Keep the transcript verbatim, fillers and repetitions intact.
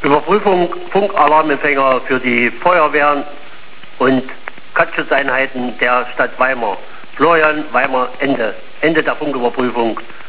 Überprüfung Funkalarmempfänger für die Feuerwehren und Brandschutzeinheiten der Stadt Weimar. Florian Weimar, Ende. Ende der Funküberprüfung.